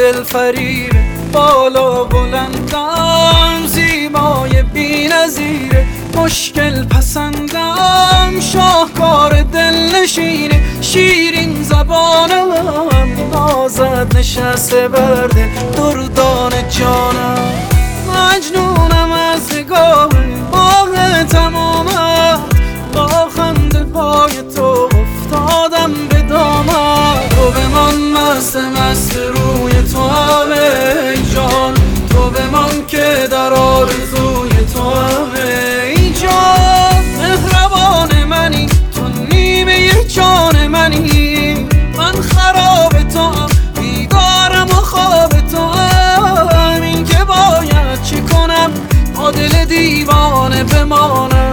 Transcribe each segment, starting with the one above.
دل فریب بالا بلندم، زیبای بی نظیره، مشکل پسندم، شاهکار دل نشینه، شیرین زبانم، نازد نشسته برده دردان جانم. مجنونم از نگاه باغ تمامت، با خنده پای تو افتادم به دامت. تو بمان مست مست روی تو همه جان، تو بمان که در آرزوی تو همه جان. مهربان منی تو نیمه جان منی، من خراب تو هم بیدارم و خواب تو هم. این که باید چی کنم با دل دیوانه بمانم.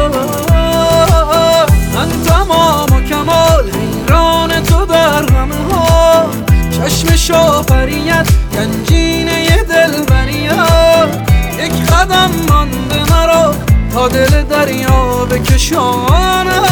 من تمام و کمال حیران تو در همه ها، چشم شاپریت گنجینه دلبریت. یک قدم مانده مرا تا دل دریا بکشانم.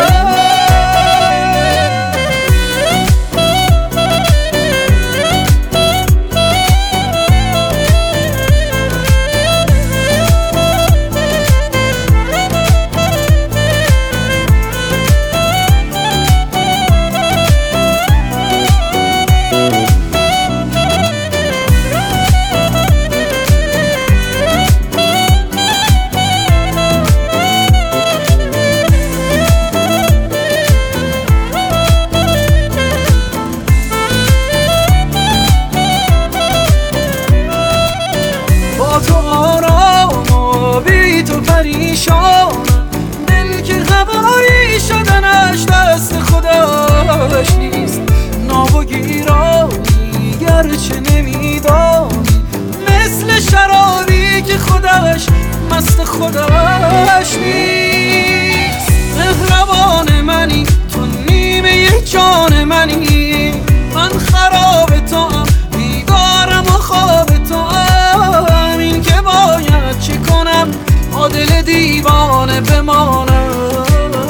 تو آرام و بی تو پریشانم، دل که هوایی شدنش دست خودش نیست. ناب و گیرانی گرچه نمیدانی، مثل شرابی که خودش مست خودش نیست. مهربان منی تو نیمه جان منی، من خراب تو هم بیدارم و خواب تو هم. این که باید چی کنم با دل دیوانه بمانم.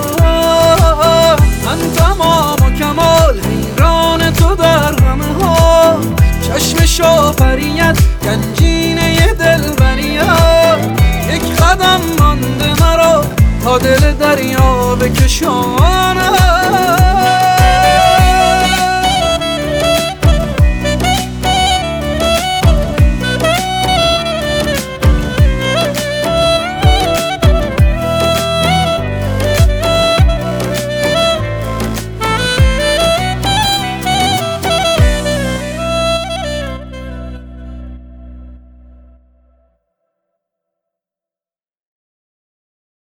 من تمام و کمال حیران تو در همه ها، چشم شاپریت گنجینه دلبریت. یک قدم مانده مرا تا دل دریا بکشانم.